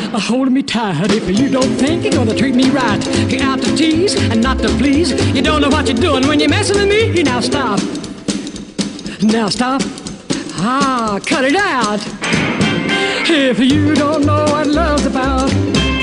holding me tight. If you don't think you're gonna treat me right, you're out to tease and not to please. You don't know what you're doing when you're messing with me. Now stop. Now stop. Cut it out. If you don't know what love's about.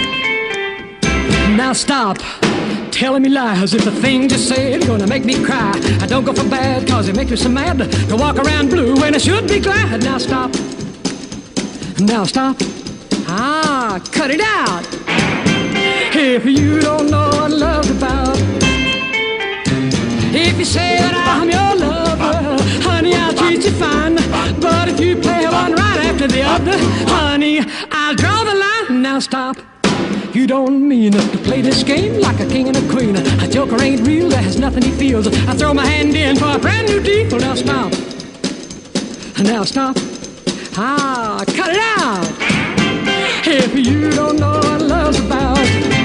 Now stop telling me lies. If the things you said are gonna make me cry, I don't go for bad, cause it makes me so mad to walk around blue when I should be glad. Now stop. Now stop. Cut it out. If you don't know what love's about. If you say that I'm your lover, honey, I'll treat you fine. But if you play one right after the other, honey, I'll draw the line. Now stop. You don't mean enough to play this game like a king and a queen. A joker ain't real, that has nothing he feels. I throw my hand in for a brand new deal. Now stop. Now stop. Cut it out. If you don't know what love's about.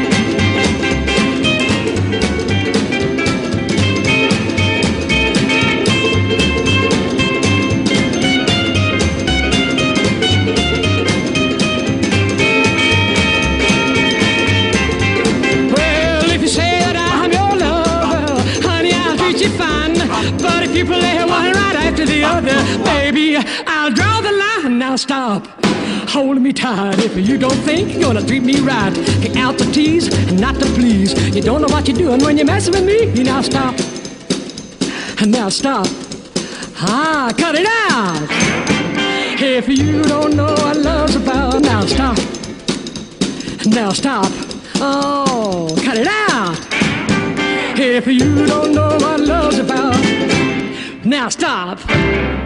But if you play one right after the other, baby, I'll draw the line. Now stop holding me tight. If you don't think you're gonna treat me right, get out to tease and not to please. You don't know what you're doing when you're messing with me. Now stop. Now stop. Cut it out. If you don't know what love's about. Now stop. Now stop. Cut it out. If you don't know what love's about. Now stop.